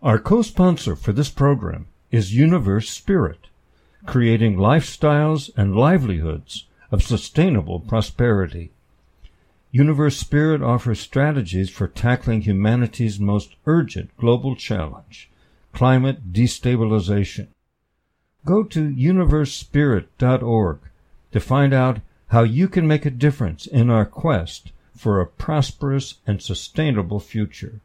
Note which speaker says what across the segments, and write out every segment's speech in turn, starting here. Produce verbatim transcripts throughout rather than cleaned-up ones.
Speaker 1: Our co-sponsor for this program is Universe Spirit, creating lifestyles and livelihoods of sustainable prosperity. Universe Spirit offers strategies for tackling humanity's most urgent global challenge, climate destabilization. Go to universe spirit dot org to find out how you can make a difference in our quest for a prosperous and sustainable future.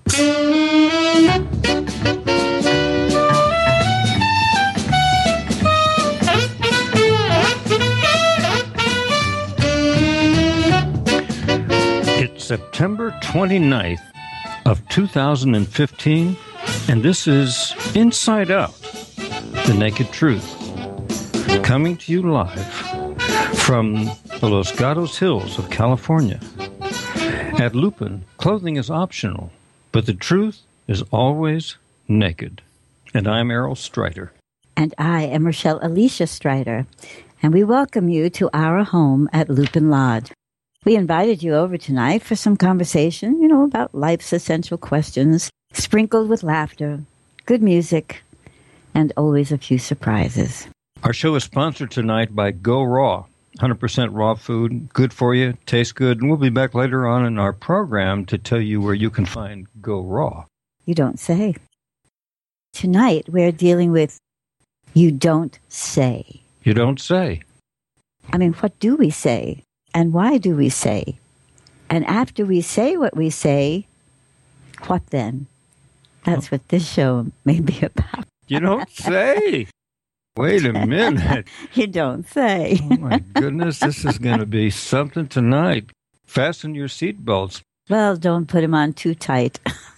Speaker 1: It's September twenty-ninth of two thousand fifteen, and this is Inside Out, The Naked Truth, coming to you live from the Los Gatos Hills of California. At Lupin, clothing is optional, but the truth is always naked. And I'm Errol Strider.
Speaker 2: And I am Rochelle Alicia Strider, and we welcome you to our home at Lupin Lodge. We invited you over tonight for some conversation, you know, about life's essential questions, sprinkled with laughter, good music, and always a few surprises.
Speaker 1: Our show is sponsored tonight by Go Raw, one hundred percent raw food, good for you, tastes good, and we'll be back later on in our program to tell you where you can find Go Raw.
Speaker 2: You don't say. Tonight, we're dealing with you don't say.
Speaker 1: You don't say.
Speaker 2: I mean, what do we say? And why do we say? And after we say what we say, what then? That's what this show may be about.
Speaker 1: You don't say. Wait a minute.
Speaker 2: You don't say.
Speaker 1: Oh, my goodness. This is going to be something tonight. Fasten your seatbelts.
Speaker 2: Well, don't put them on too tight.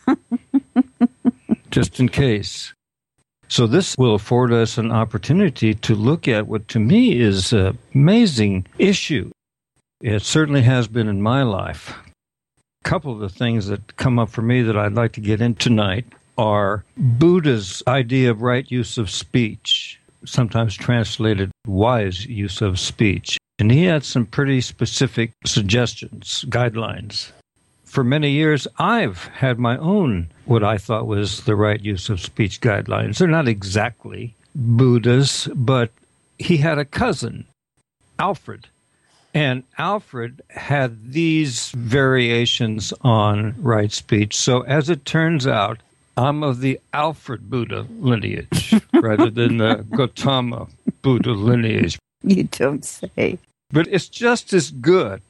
Speaker 1: Just in case. So this will afford us an opportunity to look at what to me is an amazing issue. It certainly has been in my life. A couple of the things that come up for me that I'd like to get into tonight are Buddha's idea of right use of speech, sometimes translated wise use of speech. And he had some pretty specific suggestions, guidelines. For many years, I've had my own, what I thought was the right use of speech guidelines. They're not exactly Buddha's, but he had a cousin, Alfred. And Alfred had these variations on right speech. So as it turns out, I'm of the Alfred Buddha lineage rather than the Gautama Buddha lineage.
Speaker 2: You don't say.
Speaker 1: But it's just as good.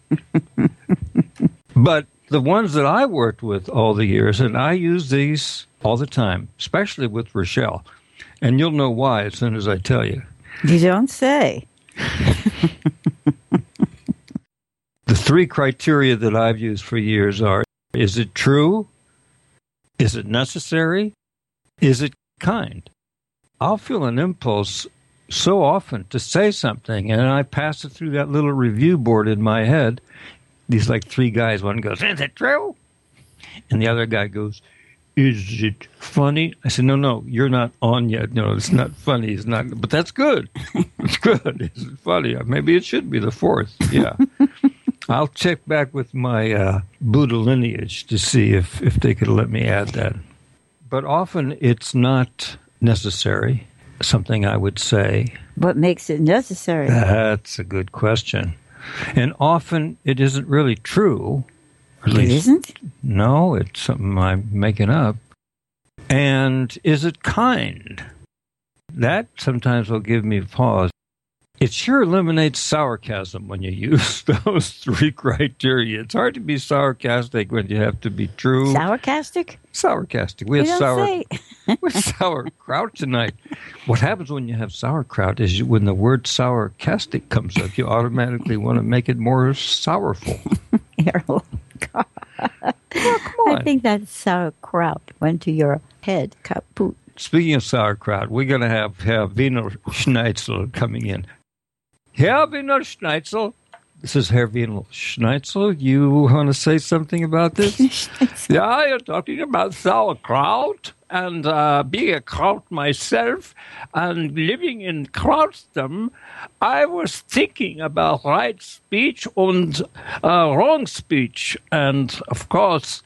Speaker 1: But the ones that I worked with all the years, and I use these all the time, especially with Rochelle. And you'll know why as soon as I tell you.
Speaker 2: You don't say.
Speaker 1: The three criteria that I've used for years are, is it true? Is it necessary? Is it kind? I'll feel an impulse so often to say something, and I pass it through that little review board in my head. These like three guys, one goes, is it true? And the other guy goes, is it funny? I said, no, no, you're not on yet. No, it's not funny. It's not, but that's good. It's good. Is it funny? Maybe it should be the fourth. Yeah. I'll check back with my uh, Buddha lineage to see if, if they could let me add that. But often it's not necessary, something I would say.
Speaker 2: What makes it necessary?
Speaker 1: That's a good question. And often it isn't really true. At
Speaker 2: It
Speaker 1: least,
Speaker 2: isn't?
Speaker 1: No, it's something I'm making up. And is it kind? That sometimes will give me pause. It sure eliminates sarcasm when you use those three criteria. It's hard to be sarcastic when you have to be true.
Speaker 2: Sarcastic?
Speaker 1: Sarcastic. We
Speaker 2: You
Speaker 1: have
Speaker 2: don't
Speaker 1: sour.
Speaker 2: say.
Speaker 1: We have sauerkraut tonight. What happens when you have sauerkraut is you, when the word sarcastic comes up, you automatically want to make it more sourful.
Speaker 2: Errol. God.
Speaker 1: Oh, come on.
Speaker 2: I think that sauerkraut went to your head, kaput.
Speaker 1: Speaking of sauerkraut, we're going to have Herr Wiener Schnitzel coming in. Herr Wiener Schnitzel. This is Herr Wiener Schnitzel. You want to say something about this? Yeah, you're talking about sauerkraut and uh, being a kraut myself and living in Krautsdom. I was thinking about right speech and uh, wrong speech. And, of course,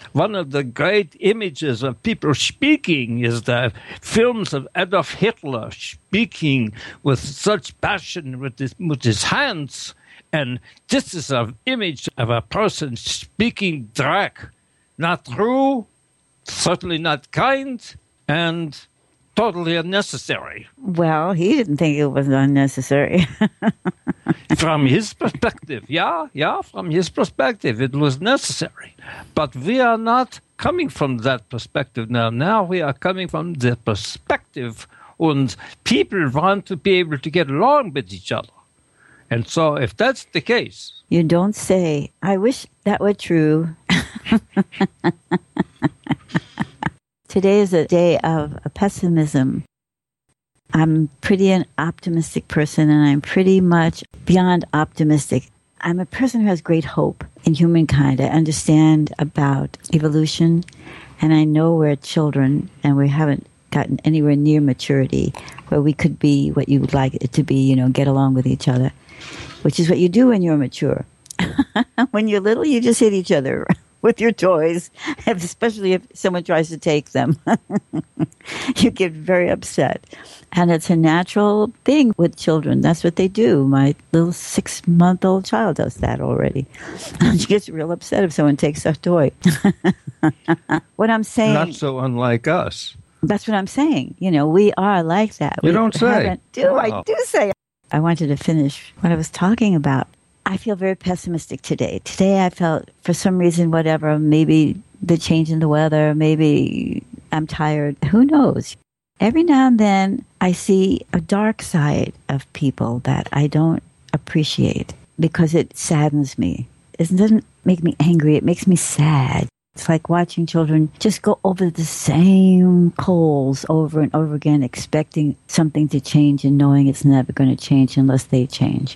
Speaker 1: one of the great images of people speaking is the films of Adolf Hitler speaking with such passion with his, with his hands. And this is an image of a person speaking direct, not true, certainly not kind, and totally unnecessary.
Speaker 2: Well, he didn't think it was unnecessary.
Speaker 1: From his perspective, yeah, yeah, from his perspective, it was necessary. But we are not coming from that perspective now. Now we are coming from the perspective, and people want to be able to get along with each other. And so if that's the case...
Speaker 2: You don't say. I wish that were true. Today is a day of pessimism. I'm pretty an optimistic person, and I'm pretty much beyond optimistic. I'm a person who has great hope in humankind. I understand about evolution, and I know we're children, and we haven't gotten anywhere near maturity where we could be what you would like it to be, you know, get along with each other, which is what you do when you're mature. When you're little, you just hit each other with your toys, especially if someone tries to take them. You get very upset. And it's a natural thing with children. That's what they do. My little six-month-old child does that already. She gets real upset if someone takes her toy. What I'm saying...
Speaker 1: Not so unlike us.
Speaker 2: That's what I'm saying. You know, we are like that.
Speaker 1: You
Speaker 2: we
Speaker 1: don't say.
Speaker 2: Do,
Speaker 1: wow.
Speaker 2: I do say. I wanted to finish what I was talking about. I feel very pessimistic today. Today I felt, for some reason, whatever, maybe the change in the weather, maybe I'm tired. Who knows? Every now and then I see a dark side of people that I don't appreciate because it saddens me. It doesn't make me angry. It makes me sad. It's like watching children just go over the same coals over and over again, expecting something to change and knowing it's never going to change unless they change.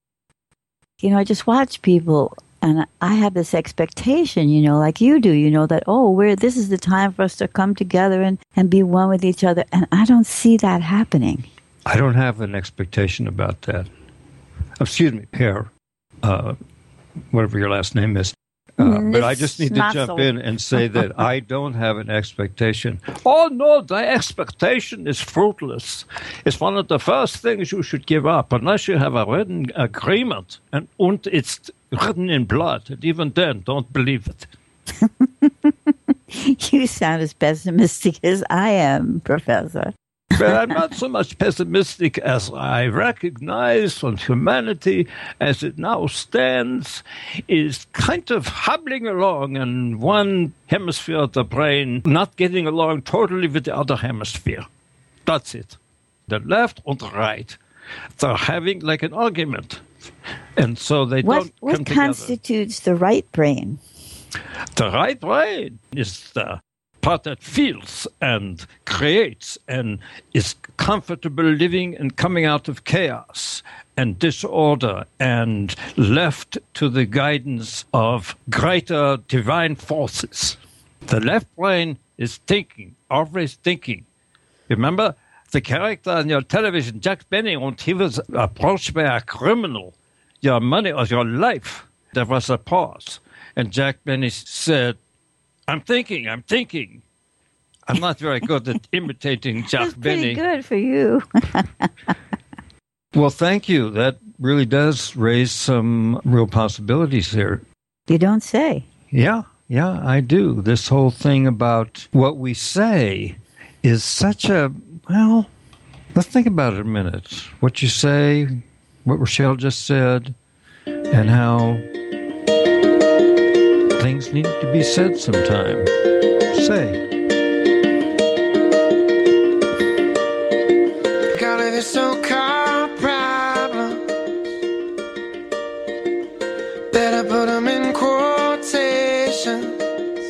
Speaker 2: You know, I just watch people, and I have this expectation, you know, like you do, you know, that, oh, we're, this is the time for us to come together and, and be one with each other. And I don't see that happening.
Speaker 1: I don't have an expectation about that. Excuse me, Pierre, uh, whatever your last name is. Uh, but I just need to jump in and say that I don't have an expectation. Oh, no, the expectation is fruitless. It's one of the first things you should give up, unless you have a written agreement, and, and it's written in blood. And even then, don't believe it.
Speaker 2: You sound as pessimistic as I am, Professor.
Speaker 1: But I'm not so much pessimistic as I recognize that humanity, as it now stands, is kind of hobbling along in one hemisphere of the brain, not getting along totally with the other hemisphere. That's it. The left and the right, they're having like an argument. And so they
Speaker 2: what,
Speaker 1: don't
Speaker 2: what
Speaker 1: come together.
Speaker 2: What constitutes the right brain?
Speaker 1: The right brain is the part that feels and creates and is comfortable living and coming out of chaos and disorder and left to the guidance of greater divine forces. The left brain is thinking, always thinking. Remember the character on your television, Jack Benny, when he was approached by a criminal, your money or your life, there was a pause. And Jack Benny said, I'm thinking, I'm thinking. I'm not very good at imitating Jack
Speaker 2: That's pretty
Speaker 1: Benny.
Speaker 2: Good for you.
Speaker 1: Well, thank you. That really does raise some real possibilities there.
Speaker 2: You don't say.
Speaker 1: Yeah, yeah, I do. This whole thing about what we say is such a, well, let's think about it a minute. What you say, what Rochelle just said, and how things need to be said sometime. Say.
Speaker 3: Got all these so-called problems, better put them in quotations.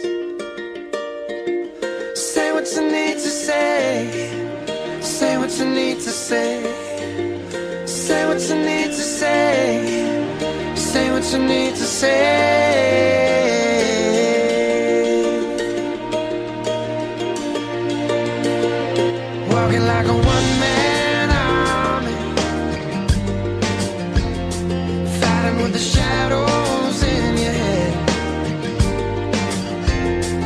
Speaker 3: Say what you need to say, say what you need to say, say what you need to say, say what you need to say. Walking like a one-man army, fighting with the shadows in your head.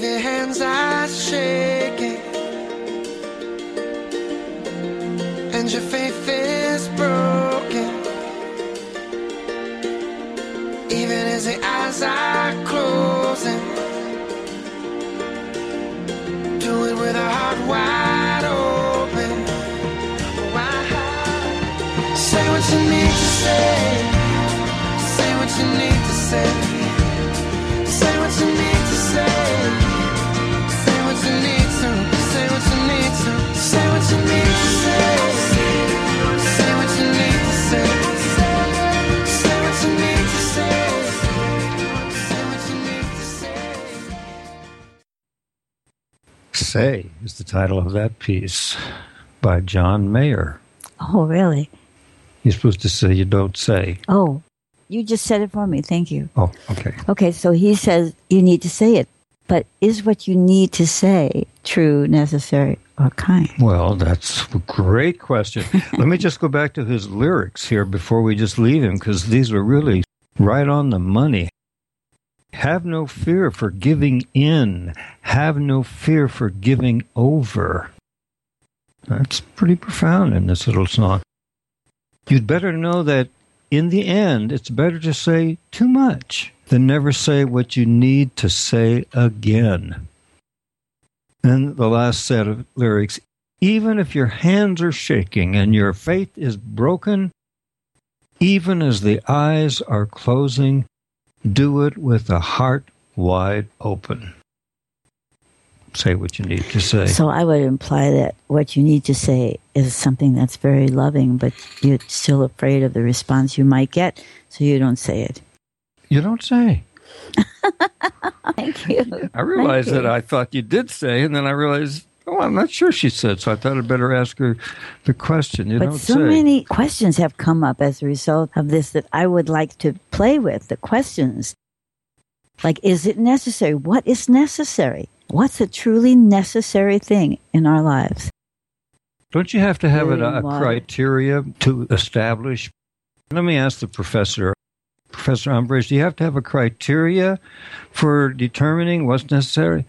Speaker 3: your hands are shaking and your faith is broken, even as the eyes are closing, do it with a heart wide open. Wide. Say what you need to say, say what you need to say. Say what you need to say. Say what you need to. Say what you need to. Say what you need to say. Say what you need to say. Say what you need to say. Say what you need to say.
Speaker 1: Say is the title of that piece by John Mayer.
Speaker 2: Oh, really?
Speaker 1: You're supposed to say you don't say.
Speaker 2: Oh. You just said it for me. Thank you.
Speaker 1: Oh, okay.
Speaker 2: Okay, so he says you need to say it. But is what you need to say true, necessary, or kind?
Speaker 1: Well, that's a great question. Let me just go back to his lyrics here before we just leave him, because these are really right on the money. Have no fear for giving in. Have no fear for giving over. That's pretty profound in this little song. You'd better know that in the end, it's better to say too much than never say what you need to say again. And the last set of lyrics, even if your hands are shaking and your faith is broken, even as the eyes are closing, do it with a heart wide open. Say what you need to say.
Speaker 2: So I would imply that what you need to say is something that's very loving, but you're still afraid of the response you might get, so you don't say it.
Speaker 1: You don't say.
Speaker 2: Thank you.
Speaker 1: I realized
Speaker 2: Thank
Speaker 1: that
Speaker 2: you.
Speaker 1: I thought you did say, and then I realized, oh, I'm not sure she said, so I thought I'd better ask her the question. You
Speaker 2: but
Speaker 1: don't
Speaker 2: so
Speaker 1: say.
Speaker 2: many questions have come up as a result of this that I would like to play with, the questions. Like, is it necessary? What is necessary? What's a truly necessary thing in our lives?
Speaker 1: Don't you have to have
Speaker 2: Food
Speaker 1: a,
Speaker 2: and
Speaker 1: a
Speaker 2: water.
Speaker 1: criteria to establish? Let me ask the professor. Professor Umbrage, do you have to have a criteria for determining what's necessary?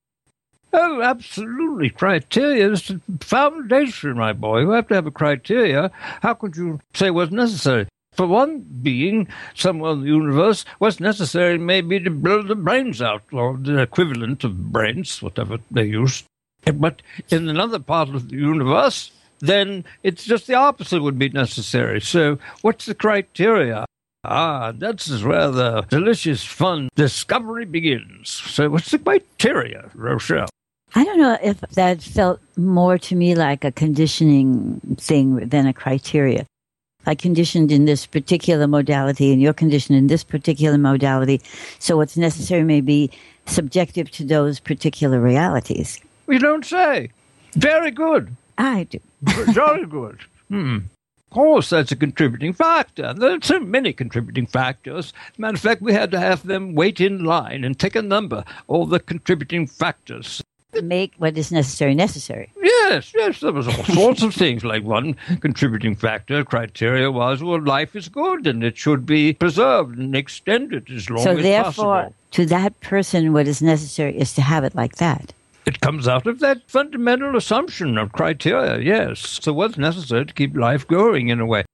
Speaker 1: Oh, absolutely. Criteria is the foundation, my boy. You have to have a criteria. How could you say what's necessary? For one being, somewhere in the universe, what's necessary may be to blow the brains out, or the equivalent of brains, whatever they use. But in another part of the universe, then it's just the opposite would be necessary. So what's the criteria? Ah, that's where the delicious, fun discovery begins. So what's the criteria, Rochelle?
Speaker 2: I don't know if that felt more to me like a conditioning thing than a criteria. I conditioned in this particular modality and you're conditioned in this particular modality. So what's necessary may be subjective to those particular realities.
Speaker 1: We don't say. Very good.
Speaker 2: I do.
Speaker 1: Very good. Hmm. Of course, that's a contributing factor. There are so many contributing factors. Matter of fact, we had to have them wait in line and take a number, all the contributing factors.
Speaker 2: Make what is necessary necessary.
Speaker 1: Yes, yes, there was all sorts of things. Like one contributing factor, criteria was, well, life is good and it should be preserved and extended as long
Speaker 2: So
Speaker 1: as
Speaker 2: therefore,
Speaker 1: possible.
Speaker 2: to that person, what is necessary is to have it like that.
Speaker 1: It comes out of that fundamental assumption of criteria, yes. So what's necessary to keep life going in a way?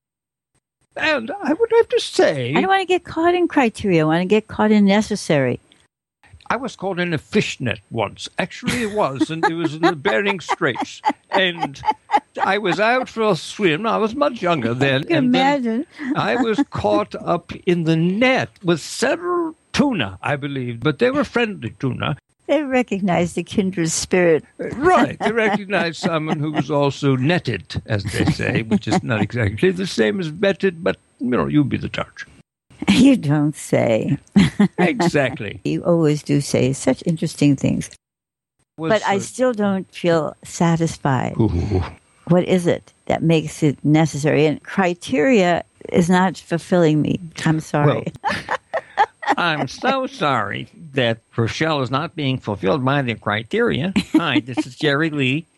Speaker 1: And I would have to say,
Speaker 2: I don't want to get caught in criteria. I want to get caught in necessary.
Speaker 1: I was caught in a fishnet once. Actually, it was, and it was in the Bering Straits. And I was out for a swim. I was much younger then.
Speaker 2: You can
Speaker 1: and then
Speaker 2: imagine.
Speaker 1: I was caught up in the net with several tuna, I believe, but they were friendly tuna.
Speaker 2: They recognize the kindred spirit.
Speaker 1: Right. They recognized someone who was also netted, as they say, which is not exactly the same as vetted, but, you know, you be the judge.
Speaker 2: You don't say.
Speaker 1: Exactly.
Speaker 2: You always do say such interesting things.
Speaker 1: Was,
Speaker 2: But I
Speaker 1: uh,
Speaker 2: still don't feel satisfied.
Speaker 1: ooh.
Speaker 2: What is it that makes it necessary? And criteria is not fulfilling me. I'm sorry.
Speaker 1: Well, I'm so sorry that Rochelle is not being fulfilled by the criteria. Hi, this is Jerry Lee.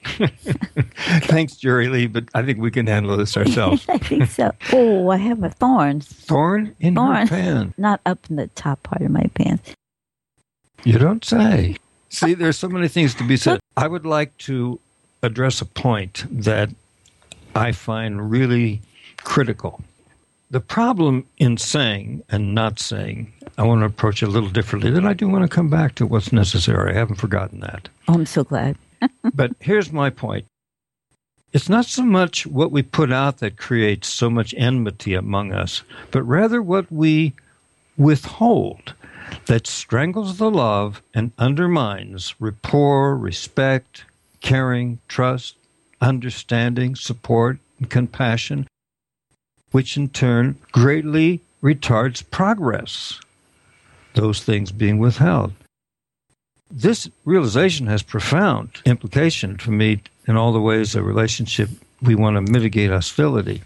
Speaker 1: Thanks, Jerry Lee, but I think we can handle this ourselves.
Speaker 2: I think so. Oh, I have a thorn.
Speaker 1: Thorn in
Speaker 2: Thorn.
Speaker 1: her pan.
Speaker 2: Not up in the top part of my pants.
Speaker 1: You don't say. See, there's so many things to be said. I would like to address a point that I find really critical. The problem in saying and not saying, I want to approach it a little differently. Then I do want to come back to what's necessary. I haven't forgotten that.
Speaker 2: Oh, I'm so glad.
Speaker 1: But here's my point. It's not so much what we put out that creates so much enmity among us, but rather what we withhold that strangles the love and undermines rapport, respect, caring, trust, understanding, support, and compassion, which in turn greatly retards progress, those things being withheld. This realization has profound implication for me in all the ways a relationship we want to mitigate hostility.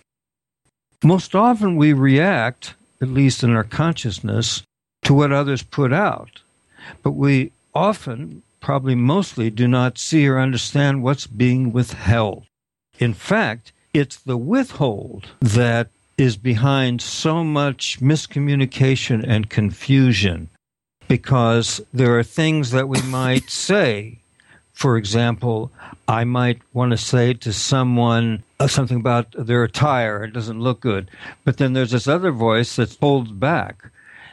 Speaker 1: Most often we react, at least in our consciousness, to what others put out. But we often, probably mostly, do not see or understand what's being withheld. In fact, it's the withhold that is behind so much miscommunication and confusion, because there are things that we might say. For example, I might want to say to someone uh, something about their attire. It doesn't look good. But then there's this other voice that holds back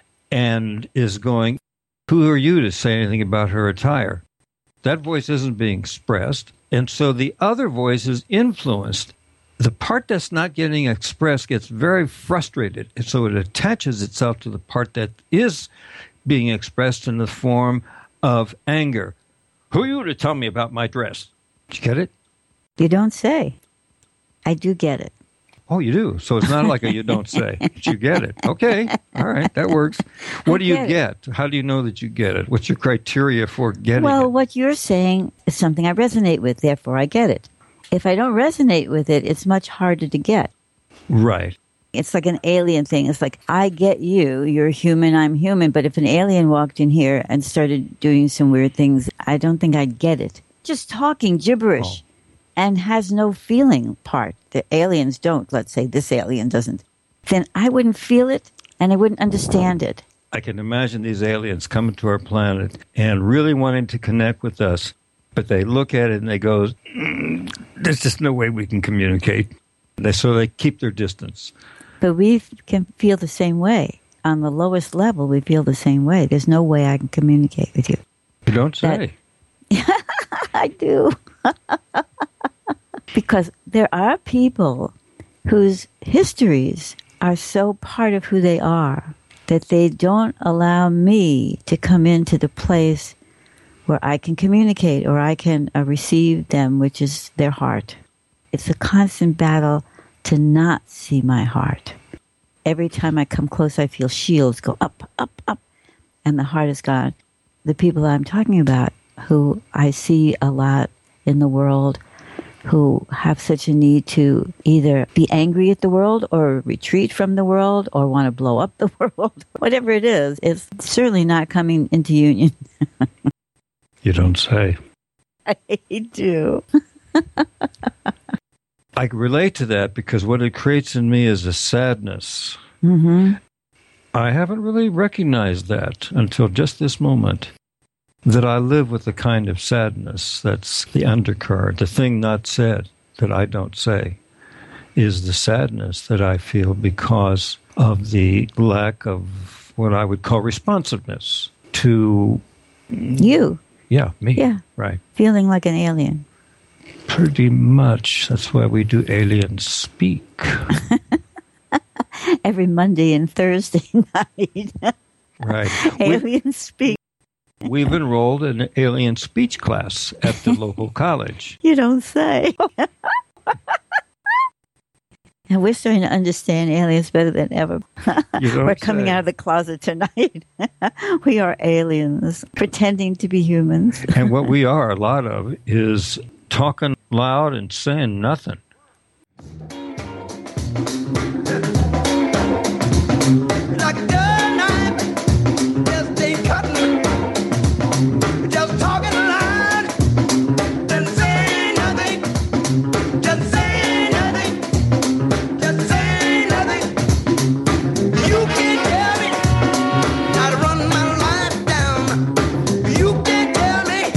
Speaker 1: and is going, who are you to say anything about her attire? That voice isn't being expressed. And so the other voice is influenced. The part that's not getting expressed gets very frustrated. And so it attaches itself to the part that is being expressed in the form of anger. Who are you to tell me about my dress? Did you get it?
Speaker 2: You don't say. I do get it.
Speaker 1: Oh, you do? So it's not like a you don't say, but you get it. Okay. All right. That works. What do you get? How do you know that you get it? What's your criteria for getting
Speaker 2: well,
Speaker 1: it?
Speaker 2: Well, what you're saying is something I resonate with, therefore I get it. If I don't resonate with it, it's much harder to get.
Speaker 1: Right.
Speaker 2: It's like an alien thing. It's like, I get you, you're human, I'm human. But if an alien walked in here and started doing some weird things, I don't think I'd get it. Just talking gibberish oh. and has no feeling part. The aliens don't, let's say this alien doesn't. Then I wouldn't feel it and I wouldn't understand it.
Speaker 1: I can imagine these aliens coming to our planet and really wanting to connect with us. But they look at it and they go, mm, there's just no way we can communicate. They, so they keep their distance.
Speaker 2: But we can feel the same way. On the lowest level, we feel the same way. There's no way I can communicate with you.
Speaker 1: You don't say.
Speaker 2: That, I do. Because there are people whose histories are so part of who they are that they don't allow me to come into the place where I can communicate or I can uh, receive them, which is their heart. It's a constant battle to not see my heart. Every time I come close, I feel shields go up, up, up, and the heart is gone. The people I'm talking about, who I see a lot in the world, who have such a need to either be angry at the world or retreat from the world or want to blow up the world, whatever it is, it's certainly not coming into union.
Speaker 1: You don't say.
Speaker 2: I do.
Speaker 1: I relate to that because what it creates in me is a sadness.
Speaker 2: Mm-hmm.
Speaker 1: I haven't really recognized that until just this moment, that I live with a kind of sadness that's the undercurrent, the thing not said that I don't say, is the sadness that I feel because of the lack of what I would call responsiveness to...
Speaker 2: You.
Speaker 1: Yeah, me.
Speaker 2: Yeah.
Speaker 1: Right.
Speaker 2: Feeling like an alien.
Speaker 1: Pretty much. That's why we do Alien Speak.
Speaker 2: Every Monday and Thursday night.
Speaker 1: Right.
Speaker 2: Alien we, Speak.
Speaker 1: We've enrolled in an alien speech class at the local college.
Speaker 2: You don't say. And we're starting to understand aliens better than ever. We're coming
Speaker 1: say.
Speaker 2: out of the closet tonight. We are aliens, pretending to be humans.
Speaker 1: And what we are, a lot of, is talking loud and saying nothing.
Speaker 3: Like a dull knife, just ain't cutting. Just talking loud, just saying nothing. Just saying nothing. Just saying nothing. You can't tell me how to run my life down. You can't tell me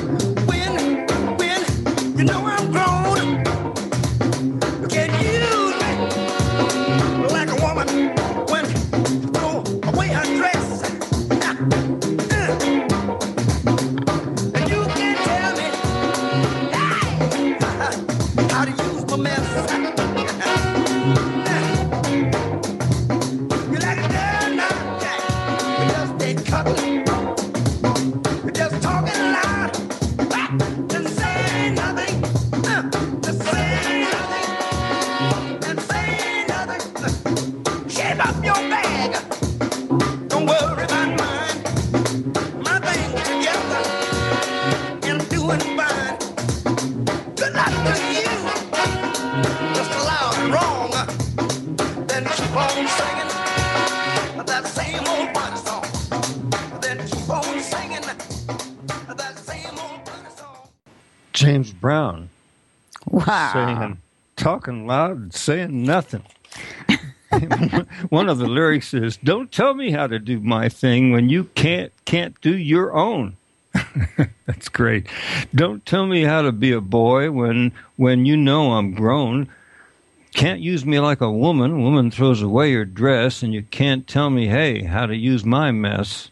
Speaker 3: When, when you know I'm grown, you can't use me like a woman when you throw away her dress. Uh, and you can't tell me hey, how to use my mess. You like a girl now, Jack. You just ain't cuddling. You're just talking loud. And saying nothing. Uh, just saying nothing. And saying nothing. Shape up your bag. Don't worry about mine. My thing's together. And I'm doing fine. Good luck to you. Just allow it wrong. Then keep on singing that same old funny song. Then keep on singing that same old funny song.
Speaker 1: James Brown
Speaker 2: Wow.
Speaker 1: saying, talking loud and saying nothing. One of the lyrics is, "Don't tell me how to do my thing when you can't can't do your own." That's great. Don't tell me how to be a boy when when you know I'm grown. Can't use me like a woman. Woman throws away her dress, and you can't tell me, hey, how to use my mess.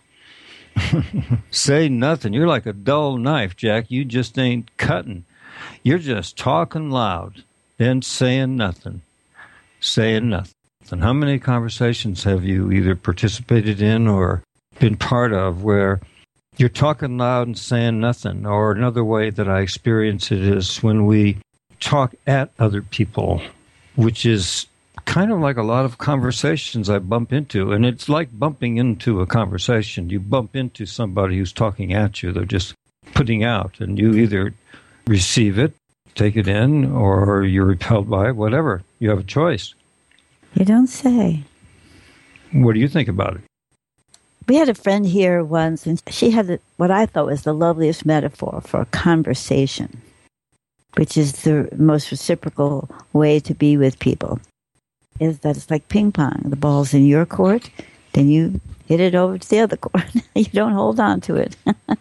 Speaker 1: Say nothing. You're like a dull knife, Jack. You just ain't cutting. You're just talking loud, then saying nothing. Saying nothing. How many conversations have you either participated in or been part of where you're talking loud and saying nothing? Or another way that I experience it is when we talk at other people, which is kind of like a lot of conversations I bump into. And it's like bumping into a conversation. You bump into somebody who's talking at you. They're just putting out. And you either receive it, take it in, or you're repelled by it, whatever. You have a choice.
Speaker 2: You don't say.
Speaker 1: What do you think about it?
Speaker 2: We had a friend here once, and she had the, what I thought was the loveliest metaphor for a conversation, which is the most reciprocal way to be with people, is that it's like ping pong. The ball's in your court, then you hit it over to the other court. You don't hold on to it.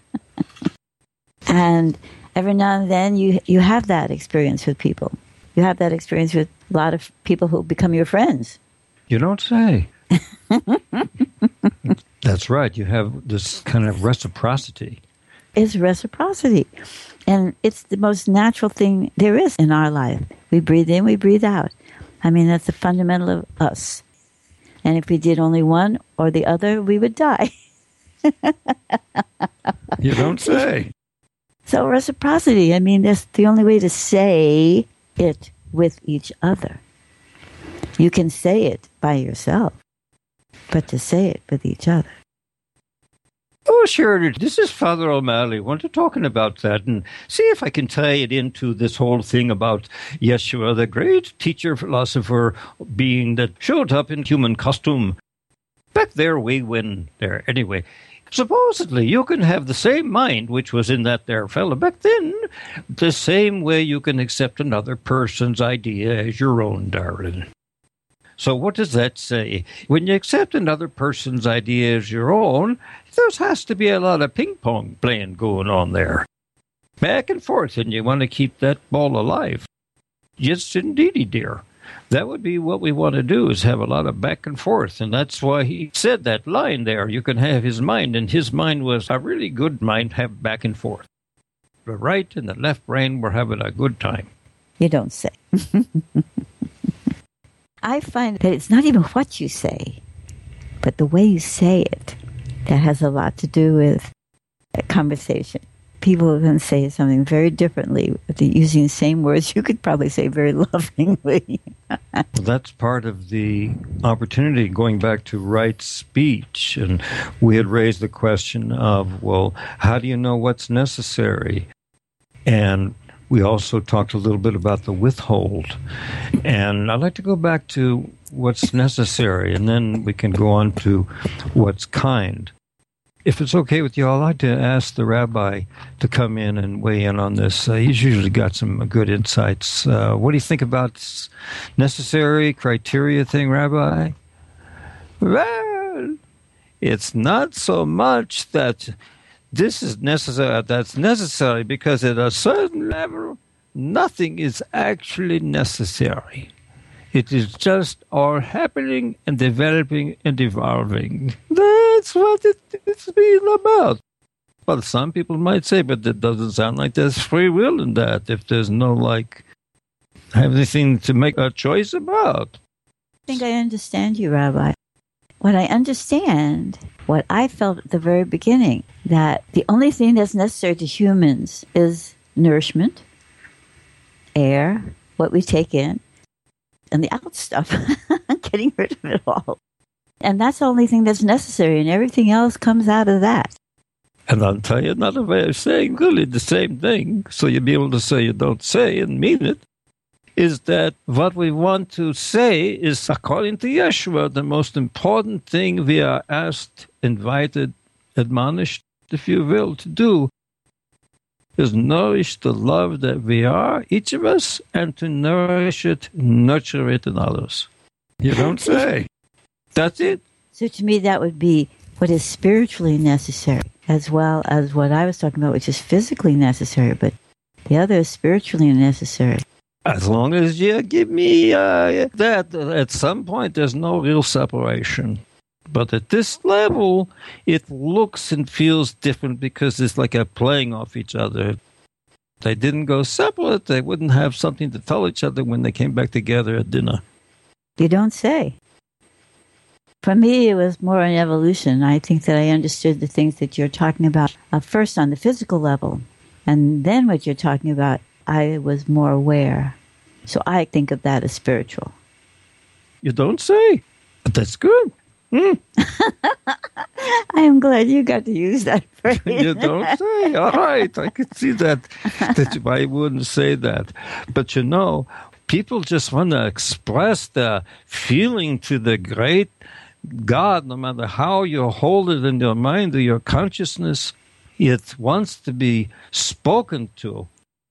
Speaker 2: And every now and then you you have that experience with people. You have that experience with a lot of people who become your friends.
Speaker 1: You don't say. That's right. You have this kind of reciprocity.
Speaker 2: It's reciprocity. And it's the most natural thing there is in our life. We breathe in, we breathe out. I mean, that's the fundamental of us. And if we did only one or the other, we would die.
Speaker 1: You don't say.
Speaker 2: So reciprocity, I mean, that's the only way to say it with each other. You can say it by yourself, but to say it with each other.
Speaker 1: Oh, sure. This is Father O'Malley. I want to talking about that and see if I can tie it into this whole thing about Yeshua, the great teacher, philosopher, being that showed up in human costume. Back there, way when there. Anyway, supposedly you can have the same mind which was in that there fella back then, the same way you can accept another person's idea as your own, darling. So what does that say? When you accept another person's idea as your own, there has to be a lot of ping-pong playing going on there. Back and forth, and you want to keep that ball alive. Yes, indeedy, dear. That would be what we want to do, is have a lot of back and forth. And that's why he said that line there. You can have his mind, and his mind was a really good mind, have back and forth. The right and the left brain were having a good time.
Speaker 2: You don't say. I find that it's not even what you say, but the way you say it that has a lot to do with a conversation. People can say something very differently using the same words you could probably say very lovingly.
Speaker 1: Well, that's part of the opportunity, going back to right speech. And we had raised the question of, well, how do you know what's necessary? And we also talked a little bit about the withhold. And I'd like to go back to what's necessary, and then we can go on to what's kind. If it's okay with you, I'd like to ask the rabbi to come in and weigh in on this. Uh, he's usually got some good insights. Uh, what do you think about this necessary criteria thing, Rabbi? Well, it's not so much that this is necessary, that's necessary, because at a certain level, nothing is actually necessary. It is just all happening and developing and evolving. That's what it, it's been about. Well, some people might say, but it doesn't sound like there's free will in that, if there's no, like, anything to make a choice about.
Speaker 2: I think I understand you, Rabbi. What I understand, what I felt at the very beginning, that the only thing that's necessary to humans is nourishment, air, what we take in, and the out stuff, getting rid of it all. And that's the only thing that's necessary, and everything else comes out of that.
Speaker 1: And I'll tell you another way of saying really the same thing, so you'll be able to say you don't say and mean it, is that what we want to say is, according to Yeshua, the most important thing we are asked, invited, admonished, if you will, to do is nourish the love that we are, each of us, and to nourish it, nurture it in others. You don't say. That's it.
Speaker 2: So to me, that would be what is spiritually necessary, as well as what I was talking about, which is physically necessary, but the other is spiritually necessary.
Speaker 1: As long as you give me uh, that, at some point there's no real separation. But at this level, it looks and feels different because it's like a playing off each other. If they didn't go separate, they wouldn't have something to tell each other when they came back together at dinner.
Speaker 2: You don't say. For me, it was more an evolution. I think that I understood the things that you're talking about uh, first on the physical level, and then what you're talking about, I was more aware. So I think of that as spiritual.
Speaker 1: You don't say. But that's good. Mm.
Speaker 2: I am glad you got to use that phrase.
Speaker 1: You don't say. All right. I could see that, that I wouldn't say that. But you know, people just want to express their feeling to the great God, no matter how you hold it in your mind or your consciousness. It wants to be spoken to.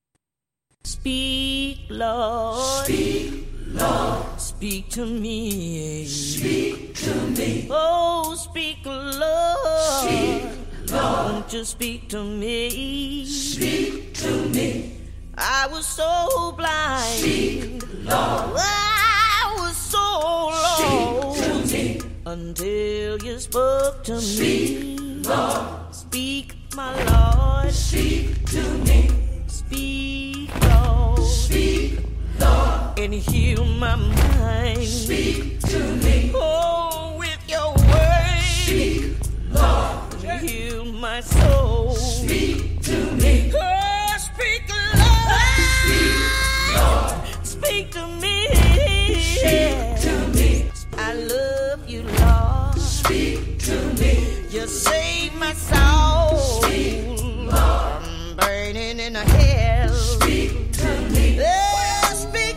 Speaker 4: Speak, Lord. Speak, Lord. Speak to me. Speak to me. Oh, speak, Lord. Speak, Lord. Won't you speak to me? Speak to me. I was so blind. Speak, Lord. I was so lost. Speak to me. Until you spoke to
Speaker 3: Speak,
Speaker 4: me.
Speaker 3: Lord.
Speaker 4: Speak, my Lord.
Speaker 3: Speak to me.
Speaker 4: Speak, Lord.
Speaker 3: Speak, Lord.
Speaker 4: And heal my mind.
Speaker 3: Speak to me.
Speaker 4: Oh, with your word.
Speaker 3: Speak, Lord.
Speaker 4: And heal my soul.
Speaker 3: Speak to me.
Speaker 4: Oh, speak, Lord.
Speaker 3: Speak, Lord.
Speaker 4: Speak to me.
Speaker 3: Speak to me.
Speaker 4: I love you, Lord.
Speaker 3: Speak to me.
Speaker 4: You saved my soul.
Speaker 3: Speak, Lord.
Speaker 4: I'm burning in a hell.
Speaker 3: Speak to me.
Speaker 4: Oh, speak,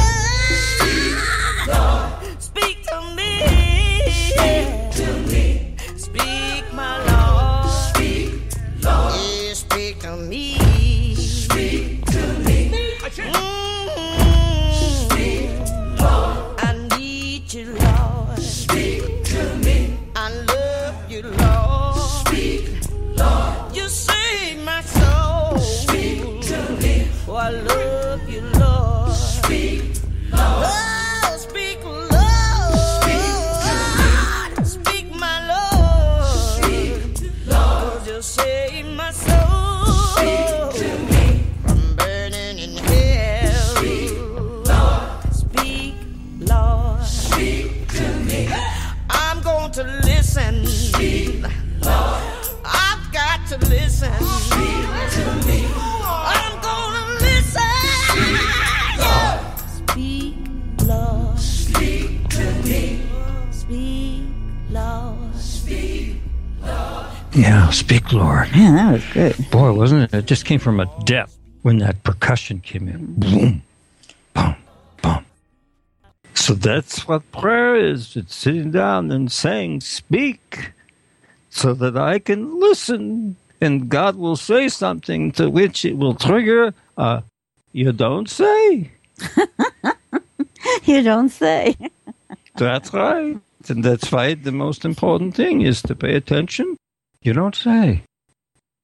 Speaker 4: Lord.
Speaker 3: Lord.
Speaker 4: Speak to me.
Speaker 3: Speak to me.
Speaker 4: Speak, my Lord.
Speaker 3: Speak, Lord.
Speaker 4: Yeah, speak to me.
Speaker 3: Speak to me.
Speaker 4: Mm-hmm.
Speaker 3: Speak, Lord.
Speaker 4: I need you, Lord.
Speaker 3: Speak to me.
Speaker 4: I love you, Lord.
Speaker 3: Speak, Lord.
Speaker 4: You saved my soul.
Speaker 3: Speak to me.
Speaker 4: Oh, I love you, Lord.
Speaker 3: Speak, Lord.
Speaker 4: Oh, speak, Lord.
Speaker 3: Speak to me.
Speaker 4: Speak, my Lord.
Speaker 3: Speak, Lord.
Speaker 4: 'Cause you saved my soul.
Speaker 3: Speak to me.
Speaker 4: From burning in hell.
Speaker 3: Speak, Lord.
Speaker 4: Speak, Lord.
Speaker 3: Speak to me.
Speaker 4: I'm going to listen.
Speaker 3: Speak, Lord.
Speaker 4: I've got to listen.
Speaker 3: Speak to me.
Speaker 4: I'm gonna listen. Speak, Lord.
Speaker 3: Speak to me.
Speaker 4: Speak, Lord.
Speaker 3: Speak, Lord.
Speaker 1: Yeah, speak, Lord.
Speaker 2: Man, that was good.
Speaker 1: Boy, wasn't it? It just came from a depth when that percussion came in. Boom, boom, boom. So that's what prayer is. It's sitting down and saying, speak, so that I can listen, and God will say something to which it will trigger a, you don't say.
Speaker 2: You don't say.
Speaker 1: That's right. And that's why the most important thing is to pay attention. You don't say.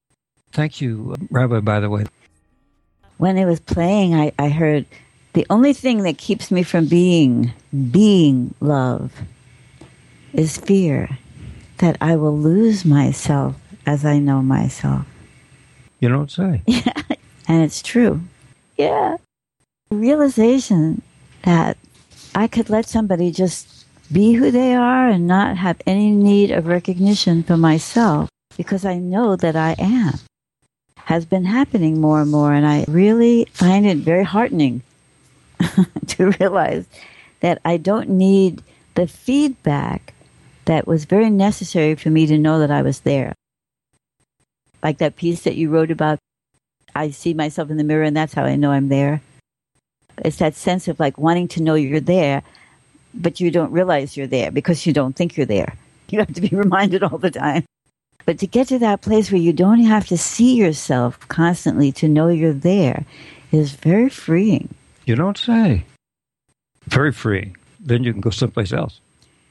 Speaker 1: Thank you, Rabbi, by the way.
Speaker 2: When it was playing, I, I heard, the only thing that keeps me from being, being love is fear that I will lose myself as I know myself.
Speaker 1: You don't say.
Speaker 2: Yeah, and it's true. Yeah. Realization that I could let somebody just be who they are and not have any need of recognition for myself because I know that I am, has been happening more and more, and I really find it very heartening to realize that I don't need the feedback that was very necessary for me to know that I was there. Like that piece that you wrote about, I see myself in the mirror and that's how I know I'm there. It's that sense of like wanting to know you're there, but you don't realize you're there because you don't think you're there. You have to be reminded all the time. But to get to that place where you don't have to see yourself constantly to know you're there is very freeing.
Speaker 1: You don't say. Very freeing. Then you can go someplace else.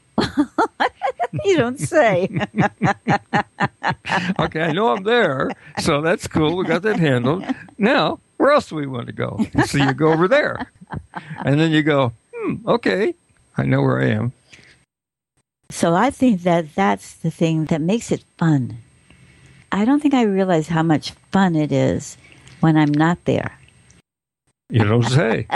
Speaker 2: You don't say.
Speaker 1: Okay, I know I'm there, so that's cool. We got that handled. Now, where else do we want to go? So you go over there. And then you go, hmm, okay, I know where I am.
Speaker 2: So I think that that's the thing that makes it fun. I don't think I realize how much fun it is when I'm not there.
Speaker 1: You don't say.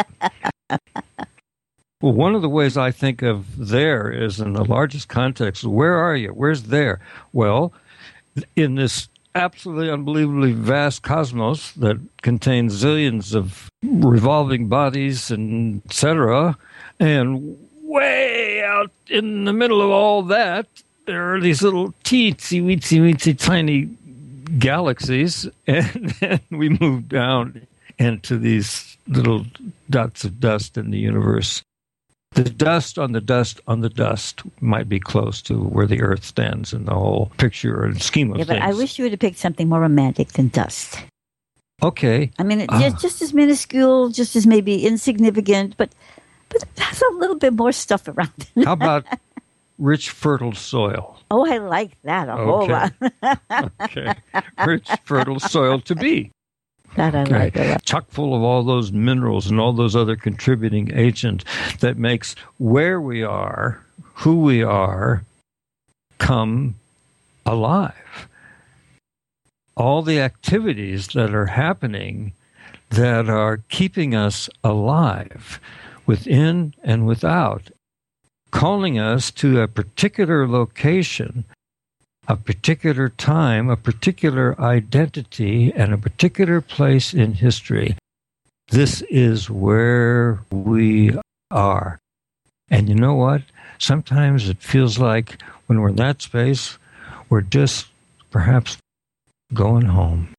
Speaker 1: Well, one of the ways I think of there is in the largest context. Where are you? Where's there? Well, in this absolutely unbelievably vast cosmos that contains zillions of revolving bodies and et cetera, and way out in the middle of all that, there are these little teensy, weensy, weensy, tiny galaxies, and then we move down into these little dots of dust in the universe. The dust on the dust on the dust might be close to where the Earth stands in the whole picture and scheme of
Speaker 2: yeah,
Speaker 1: things.
Speaker 2: but I wish you would have picked something more romantic than dust.
Speaker 1: Okay.
Speaker 2: I mean, it's
Speaker 1: Ah.
Speaker 2: just, just as minuscule, just as maybe insignificant, but but it has a little bit more stuff around it.
Speaker 1: How about rich, fertile soil?
Speaker 2: Oh, I like that a whole
Speaker 1: Okay.
Speaker 2: lot.
Speaker 1: Okay. Rich, fertile soil to be.
Speaker 2: That I
Speaker 1: Okay.
Speaker 2: like a lot.
Speaker 1: Chock full of all those minerals and all those other contributing agents that makes where we are, who we are, come alive. All the activities that are happening that are keeping us alive within and without, calling us to a particular location, a particular time, a particular identity, and a particular place in history. This is where we are. And you know what? Sometimes it feels like when we're in that space, we're just perhaps going home.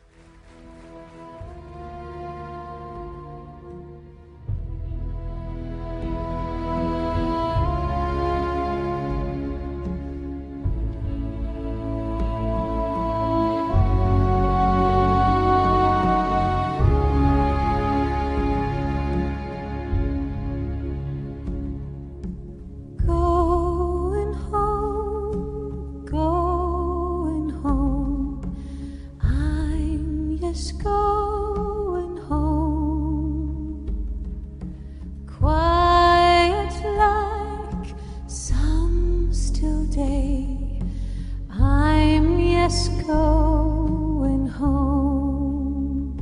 Speaker 5: Going home, going home. I'm just going home. Quiet like some still day. I'm yes going home.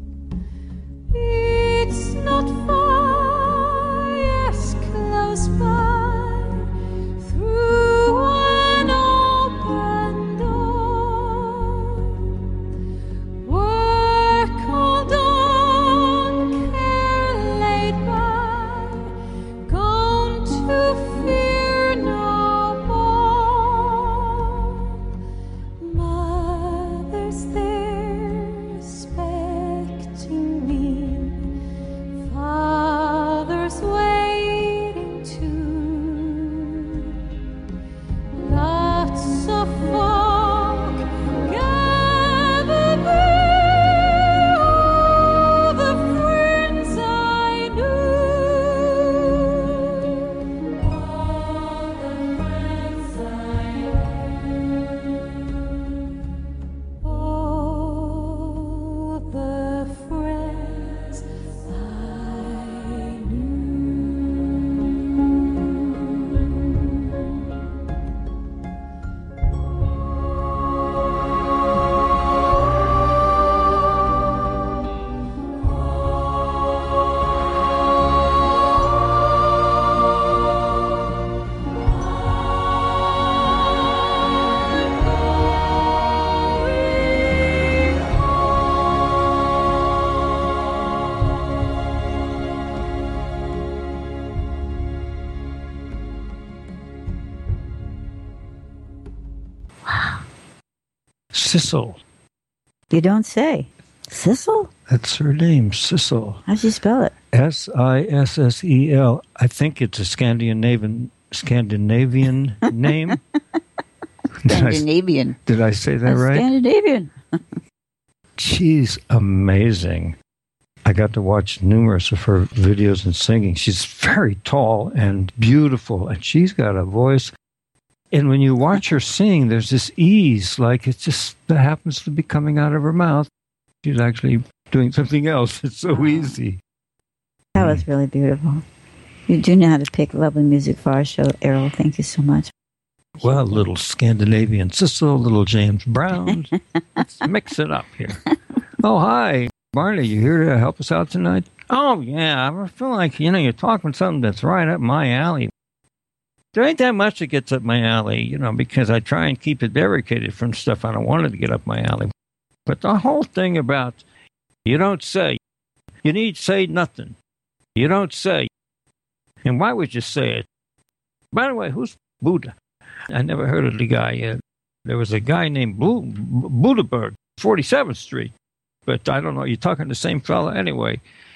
Speaker 5: It's not far, yes, close by, through an open door. Work phrase I knew.
Speaker 1: Sissel.
Speaker 2: You don't say. Sissel?
Speaker 1: That's her name, Sissel.
Speaker 2: How'd you spell it?
Speaker 1: S I S S E L. I think it's a Scandinavian Scandinavian name. Did I,
Speaker 2: Scandinavian.
Speaker 1: did I say that
Speaker 2: That's
Speaker 1: right?
Speaker 2: Scandinavian.
Speaker 1: She's amazing. I got to watch numerous of her videos and singing. She's very tall and beautiful, and she's got a voice. And when you watch her sing, there's this ease, like it just happens to be coming out of her mouth. She's actually doing something else. It's so easy.
Speaker 2: That was really beautiful. You do know how to pick lovely music for our show, Errol. Thank you so much.
Speaker 1: Well, little Scandinavian Sissel, little James Brown. Let's mix it up here. Oh, hi. Barney, you here to help us out tonight? Oh, yeah. I feel like, you know, you're talking something that's right up my alley. There ain't that much that gets up my alley, you know, because I try and keep it barricaded from stuff I don't want it to get up my alley. But the whole thing about you don't say, you need say nothing. You don't say. And why would you say it? By the way, who's Buddha? I never heard of the guy yet. There was a guy named Blue, Buddhaberg, forty-seventh Street. But I don't know, you're talking the same fella anyway.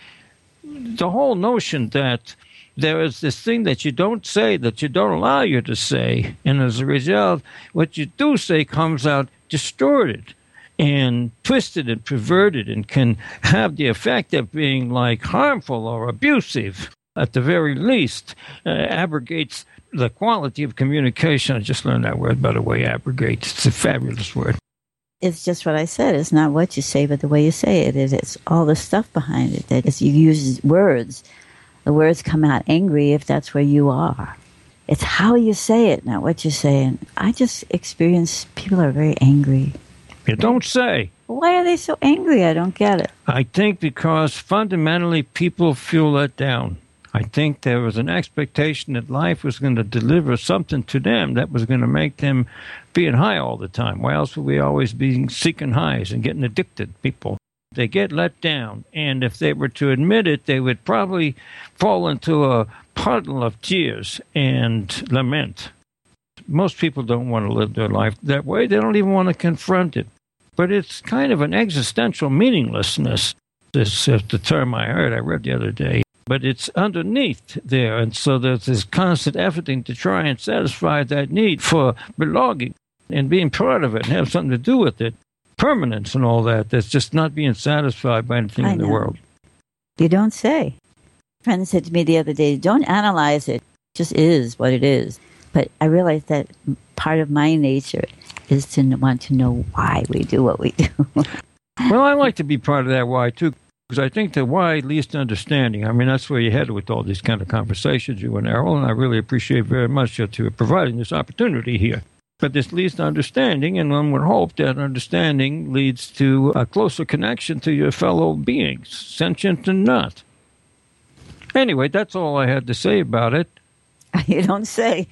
Speaker 1: The whole notion that there is this thing that you don't say, that you don't allow you to say, and as a result, what you do say comes out distorted and twisted and perverted and can have the effect of being like harmful or abusive. At the very least, uh, abrogates the quality of communication. I just learned that word, by the way, abrogate. It's a fabulous word.
Speaker 2: It's just what I said. It's not what you say, but the way you say it. It's all the stuff behind it. That is, you use words. The words come out angry if that's where you are. It's how you say it, not what you say. And I just experience people are very angry.
Speaker 1: You don't say.
Speaker 2: Why are they so angry? I don't get it.
Speaker 1: I think because fundamentally people feel let down. I think there was an expectation that life was going to deliver something to them that was going to make them being high all the time. Why else would we always be seeking highs and getting addicted, people? They get let down, and if they were to admit it, they would probably fall into a puddle of tears and lament. Most people don't want to live their life that way. They don't even want to confront it. But it's kind of an existential meaninglessness, this is the term I heard, I read the other day. But it's underneath there, and so there's this constant efforting to try and satisfy that need for belonging and being part of it and have something to do with it. Permanence and all that, that's just not being satisfied by anything
Speaker 2: I
Speaker 1: in the
Speaker 2: know.
Speaker 1: world.
Speaker 2: You don't say. A friend said to me the other day, don't analyze it. It just is what it is. But I realized that part of my nature is to want to know why we do what we do.
Speaker 1: Well, I like to be part of that why, too, because I think the why leads to understanding. I mean, that's where you're headed with all these kind of conversations, you and Errol, and I really appreciate very much you to providing this opportunity here. But this leads to understanding, and one would hope that understanding leads to a closer connection to your fellow beings, sentient and not. Anyway, that's all I had to say about it.
Speaker 2: You don't say.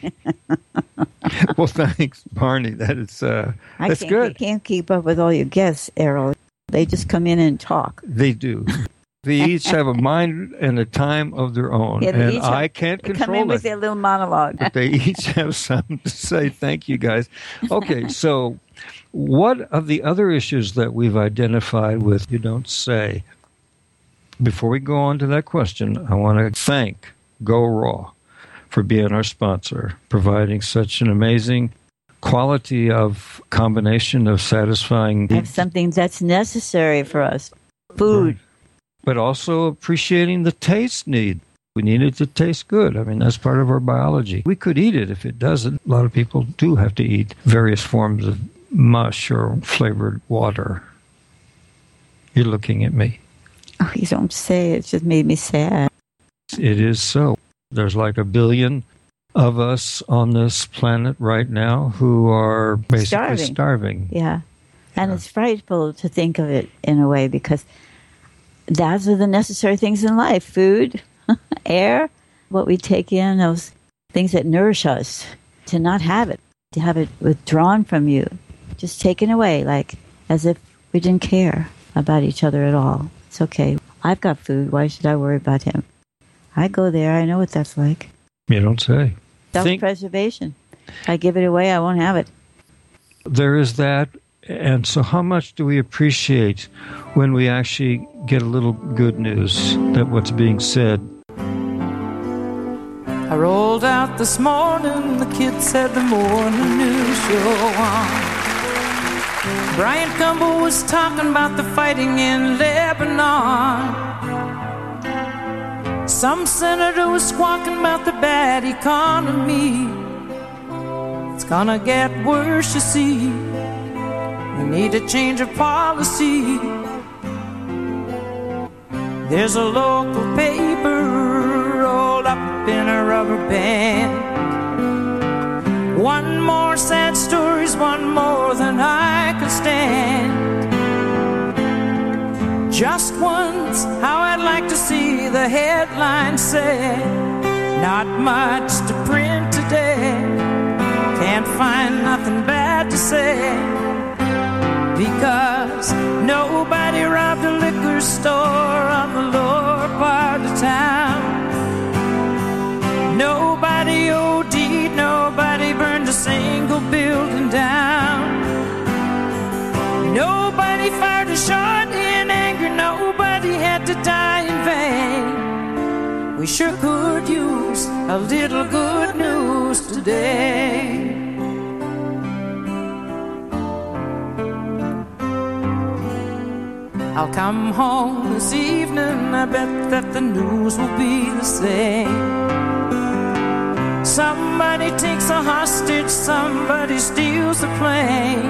Speaker 1: Well, thanks, Barney. That is, uh,
Speaker 2: I
Speaker 1: that's
Speaker 2: can't,
Speaker 1: good.
Speaker 2: I can't keep up with all your guests, Errol. They just come in and talk.
Speaker 1: They do. They each have a mind and a time of their own,
Speaker 2: Yeah, they
Speaker 1: and
Speaker 2: each have-
Speaker 1: I can't
Speaker 2: They come
Speaker 1: control
Speaker 2: in with
Speaker 1: it.
Speaker 2: their little monologue.
Speaker 1: But they each have something to say. Thank you, guys. Okay, so what of the other issues that we've identified with You Don't Say? Before we go on to that question, I want to thank Go Raw for being our sponsor, providing such an amazing quality of combination of satisfying
Speaker 2: Have something that's necessary for us. Food.
Speaker 1: but also appreciating the taste need. We need it to taste good. I mean, that's part of our biology. We could eat it if it doesn't. A lot of people do have to eat various forms of mush or flavored water. You're looking at me.
Speaker 2: Oh, you don't say it. It just made me sad.
Speaker 1: It is so. There's like a billion of us on this planet right now who are basically
Speaker 2: Starving.
Speaker 1: starving.
Speaker 2: Yeah. And
Speaker 1: Yeah.
Speaker 2: it's frightful to think of it in a way because those are the necessary things in life. Food, air, what we take in, those things that nourish us. To not have it, to have it withdrawn from you, just taken away, like as if we didn't care about each other at all. It's okay. I've got food. Why should I worry about him? I go there. I know what that's like.
Speaker 1: You don't say. Think
Speaker 2: Self-preservation. If I give it away, I won't have it.
Speaker 1: there is that. And so how much do we appreciate when we actually get a little good news that what's being said?
Speaker 4: I rolled out this morning, the kids said the morning news show on. Brian Gumble was talking about the fighting in Lebanon. Some senator was squawking about the bad economy. It's gonna get worse, you see. We need a change of policy. There's a local paper rolled up in a rubber band. One more sad story's one more than I could stand. Just once, how I'd like to see the headline say, not much to print today. Can't find nothing bad to say. Because nobody robbed a liquor store on the lower part of town. Nobody OD'd, nobody burned a single building down. Nobody fired a shot in anger, nobody had to die in vain. We sure could use a little good news today. I'll come home this evening, I bet that the news will be the same. Somebody takes a hostage, somebody steals the plane.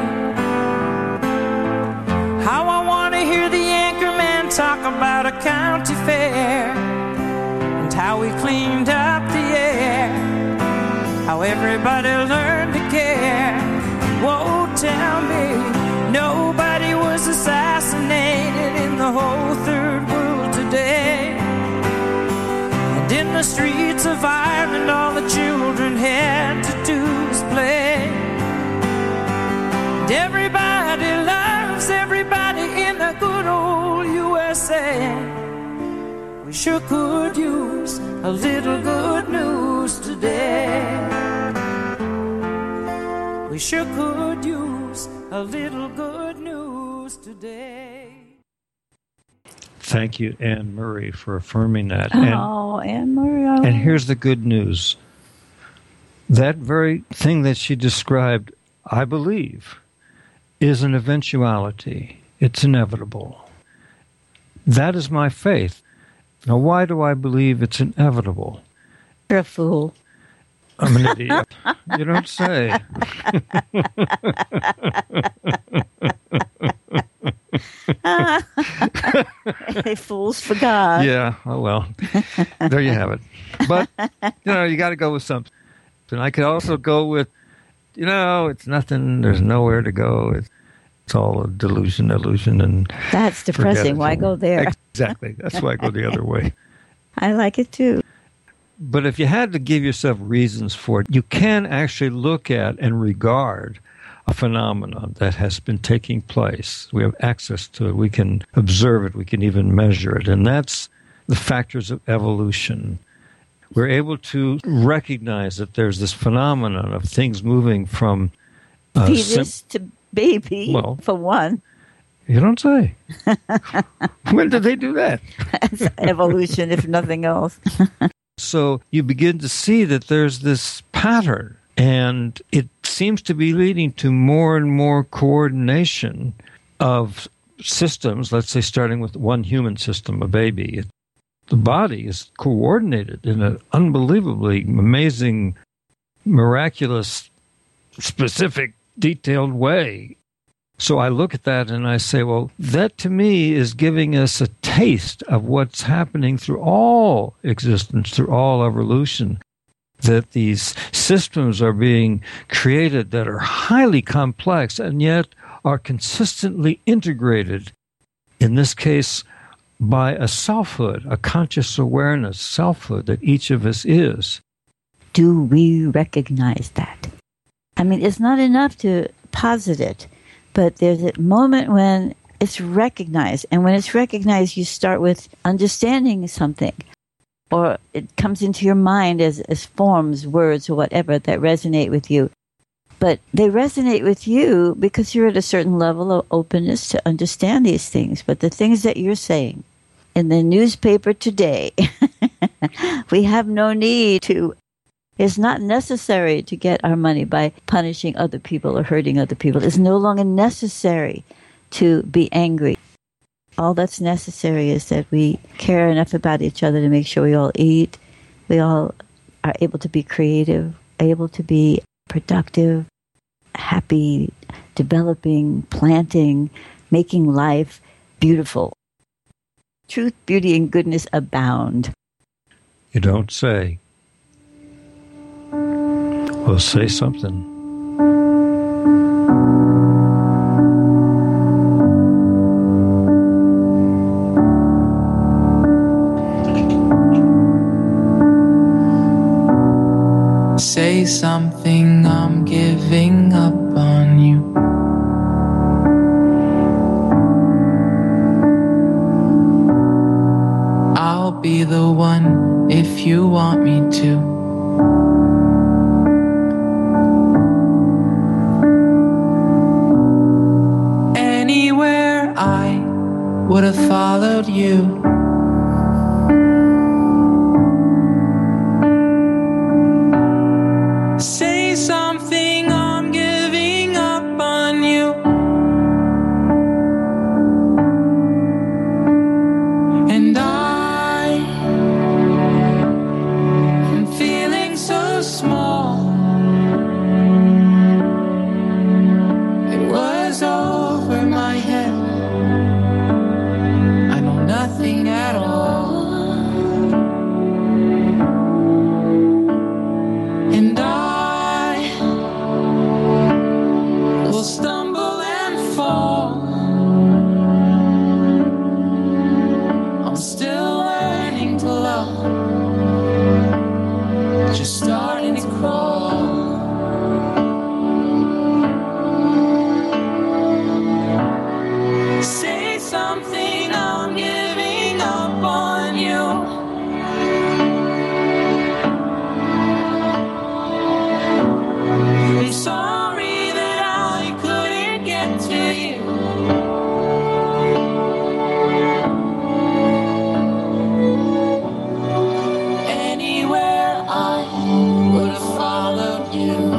Speaker 4: How I want to hear the anchorman talk about a county fair and how we cleaned up the air, how everybody learned to care. Whoa, tell me, nobody was assassinated in the whole third world today. And in the streets of Ireland, all the children had to do was play. And everybody loves everybody in the good old U S A. We sure could use a little good news today. We sure could use a little good news today.
Speaker 1: Thank you, Anne Murray, for affirming that.
Speaker 2: Oh, Anne Marie. oh.
Speaker 1: And here's the good news. That very thing that she described, I believe, is an eventuality. It's inevitable. That is my faith. Now, why do I believe it's inevitable?
Speaker 2: You're a fool.
Speaker 1: I'm an idiot. You don't say.
Speaker 2: They fools for God.
Speaker 1: Yeah, oh well. There you have it. But, you know, you got to go with something. And I could also go with, you know, it's nothing, there's nowhere to go. It's, it's all a delusion, illusion, and
Speaker 2: That's
Speaker 1: forget
Speaker 2: depressing.
Speaker 1: it.
Speaker 2: Why go there?
Speaker 1: Exactly. That's why I go the other way.
Speaker 2: I like it too.
Speaker 1: But if you had to give yourself reasons for it, you can actually look at and regard a phenomenon that has been taking place. We have access to it. We can observe it. We can even measure it. And that's the factors of evolution. We're able to recognize that there's this phenomenon of things moving from uh,
Speaker 2: Fetus to baby,
Speaker 1: well-
Speaker 2: for one.
Speaker 1: You don't say. When did they do that?
Speaker 2: That's evolution, if nothing else.
Speaker 1: So you begin to see that there's this pattern, and it seems to be leading to more and more coordination of systems, let's say starting with one human system, a baby. It, the body is coordinated in an unbelievably amazing, miraculous, specific, detailed way. So I look at that and I say, well, that to me is giving us a taste of what's happening through all existence, through all evolution, that these systems are being created that are highly complex and yet are consistently integrated, in this case, by a selfhood, a conscious awareness, selfhood that each of us is.
Speaker 2: Do we recognize that? I mean, it's not enough to posit it, but there's a moment when it's recognized. And when it's recognized, you start with understanding something. Or it comes into your mind as, as forms, words, or whatever that resonate with you. But they resonate with you because you're at a certain level of openness to understand these things. But the things that you're saying in the newspaper today, we have no need to. It's not necessary to get our money by punishing other people or hurting other people. It's no longer necessary to be angry. All that's necessary is that we care enough about each other to make sure we all eat, we all are able to be creative, able to be productive, happy, developing, planting, making life beautiful. Truth, beauty, and goodness abound.
Speaker 1: You don't say. Well, say something.
Speaker 3: Say something, I'm giving up on you. I'll be the one if you want me to. Anywhere I would have followed you. Say something, I'm giving up on you. And I am feeling so small. It was over my head. I know nothing at all. And I will stumble and fall. I'm still learning to love, just starting to crawl. Say something, I'm giving up on you. I'm sorry that I couldn't get to you. Anywhere I would have followed you.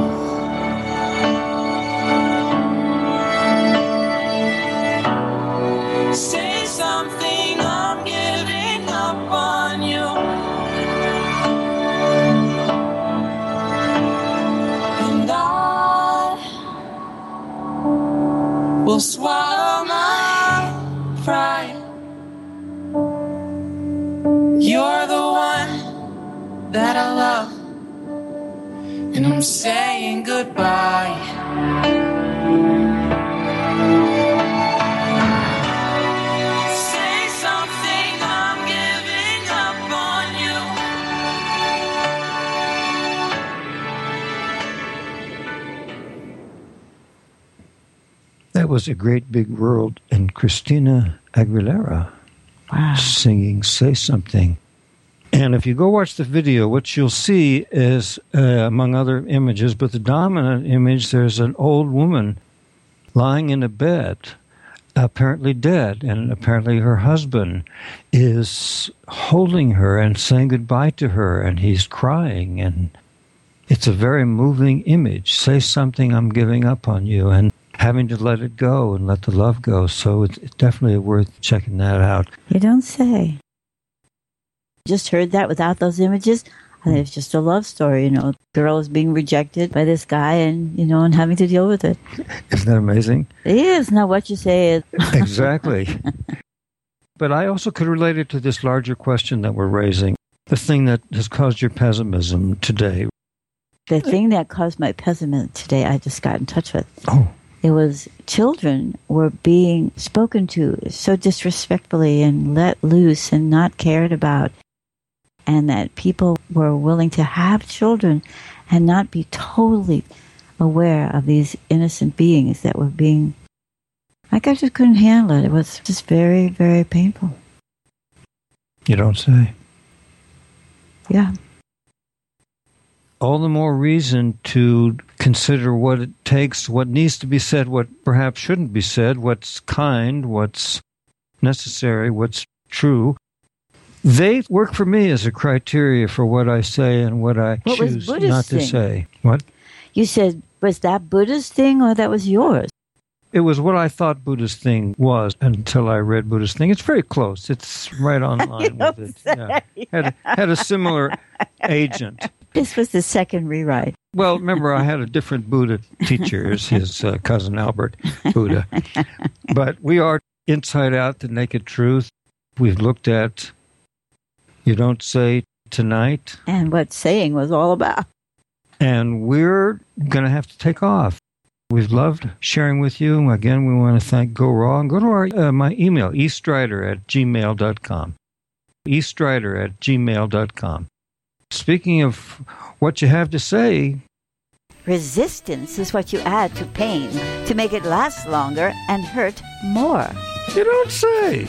Speaker 3: Say something, I'm giving up on you. And I will swallow my pride. You're the one that I love, and I'm saying goodbye. Say something, I'm giving up on you.
Speaker 1: That was A Great Big World and Christina Aguilera
Speaker 2: Wow.
Speaker 1: singing Say Something. And if you go watch the video, what you'll see is, uh, among other images, but the dominant image, there's an old woman lying in a bed, apparently dead, and apparently her husband is holding her and saying goodbye to her, and he's crying, and it's a very moving image. Say something, I'm giving up on you, and having to let it go and let the love go. So it's definitely worth checking that out.
Speaker 2: You don't say. Just heard that without those images. And it's just a love story, you know. Girl is being rejected by this guy and, you know, and having to deal with it.
Speaker 1: Isn't that amazing?
Speaker 2: It is. Now what you say is.
Speaker 1: Exactly. But I also could relate it to this larger question that we're raising, the thing that has caused your pessimism today.
Speaker 2: The thing that caused my pessimism today, I just got in touch with.
Speaker 1: Oh.
Speaker 2: It was children were being spoken to so disrespectfully and let loose and not cared about. And that people were willing to have children and not be totally aware of these innocent beings that were being... Like I just couldn't handle it. It was just very, very painful.
Speaker 1: You don't say.
Speaker 2: Yeah.
Speaker 1: All the more reason to consider what it takes, what needs to be said, what perhaps shouldn't be said, what's kind, what's necessary, what's true. They work for me as a criteria for what I say and what I
Speaker 2: what
Speaker 1: choose
Speaker 2: was
Speaker 1: not to
Speaker 2: thing?
Speaker 1: say. What?
Speaker 2: You said, was that Buddha's thing or that was yours?
Speaker 1: It was what I thought Buddha's thing was until I read Buddha's thing. It's very close. It's right on line with it. Yeah. Had, a, had a similar agent.
Speaker 2: This was the second rewrite.
Speaker 1: Well, remember, I had a different Buddha teacher, his uh, cousin Albert Buddha. But we are inside out, the naked truth. We've looked at You Don't Say Tonight.
Speaker 2: And what saying was all about.
Speaker 1: And we're going to have to take off. We've loved sharing with you. Again, we want to thank Go Raw. Go to our uh, my email, estrider at gmail dot com. estrider at gmail dot com. Speaking of what you have to say...
Speaker 2: Resistance is what you add to pain to make it last longer and hurt more.
Speaker 1: You don't say.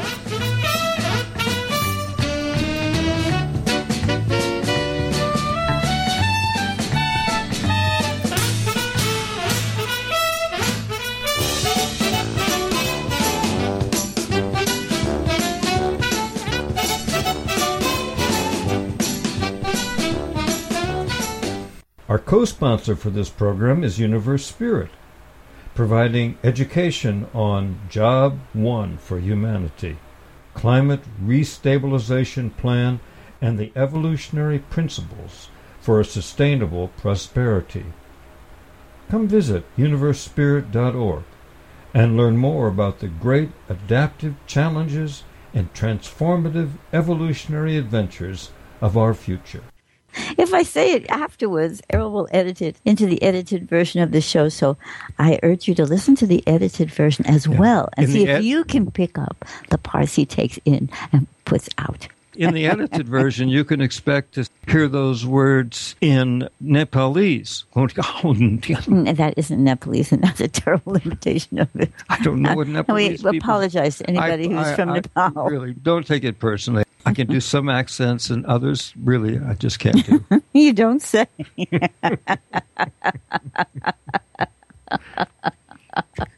Speaker 1: Our co-sponsor for this program is Universe Spirit, providing education on Job One for Humanity, Climate Restabilization Plan, and the evolutionary principles for a sustainable prosperity. Come visit universe spirit dot org and learn more about the great adaptive challenges and transformative evolutionary adventures of our future.
Speaker 2: If I say it afterwards, Errol will edit it into the edited version of the show. So I urge you to listen to the edited version as yeah. well and in see if ed- you can pick up the parts he takes in and puts out.
Speaker 1: In the edited version, you can expect to hear those words in Nepalese.
Speaker 2: That isn't Nepalese, and that's a terrible imitation of it.
Speaker 1: I don't know what Nepalese
Speaker 2: We
Speaker 1: people...
Speaker 2: apologize to anybody I, who's I, from
Speaker 1: I,
Speaker 2: Nepal.
Speaker 1: I really, don't take it personally. I can do some accents, and others, really, I just can't do.
Speaker 2: You don't say.